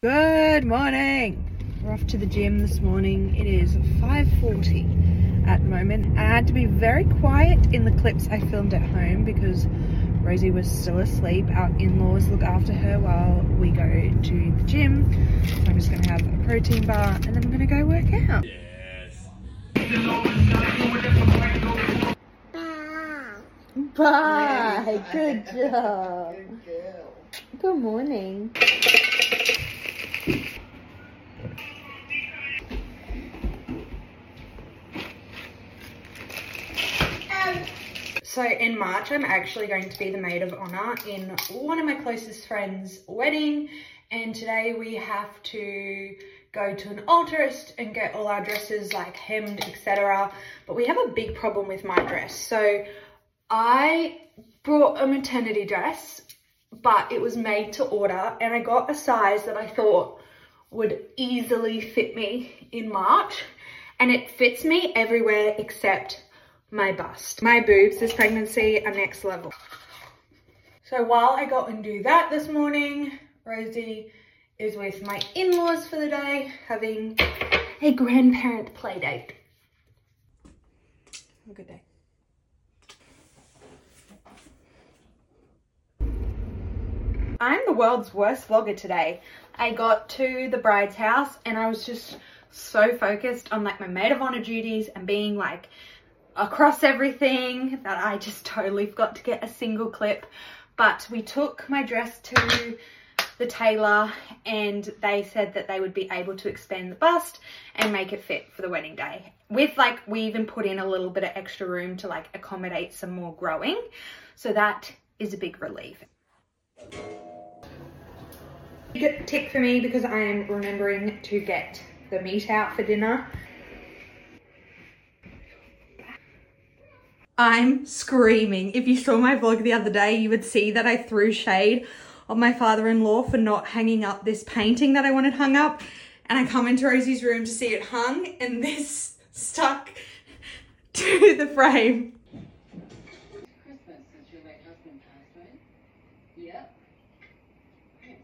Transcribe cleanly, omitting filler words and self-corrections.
Good morning. We're off to the gym this morning. It is 5:40 at the moment. And I had to be very quiet in the clips I filmed at home because Rosie was still asleep. Our in-laws look after her while we go to the gym. So I'm just gonna have a protein bar and then I'm gonna go work out. Yes. Bye. Good job. Good girl. Good morning. So in March, I'm actually going to be the maid of honor in one of my closest friends' wedding. And today we have to go to an altarist and get all our dresses like hemmed, etc. But we have a big problem with my dress. So I brought a maternity dress, but it was made to order. And I got a size that I thought would easily fit me in March. And it fits me everywhere except my bust. My boobs this pregnancy are next level. So while I go and do that this morning, Rosie is with my in-laws for the day, having a grandparent play date. Have a good day. I'm the world's worst vlogger today. I got to the bride's house and I was just so focused on like my maid of honor duties and being like across everything that I just totally forgot to get a single clip. But we took my dress to the tailor and they said that they would be able to expand the bust and make it fit for the wedding day. With like, we even put in a little bit of extra room to like accommodate some more growing. So that is a big relief. Big tick for me because I am remembering to get the meat out for dinner. I'm screaming. If you saw my vlog the other day, you would see that I threw shade on my father-in-law for not hanging up this painting that I wanted hung up. And I come into Rosie's room to see it hung and this stuck to the frame.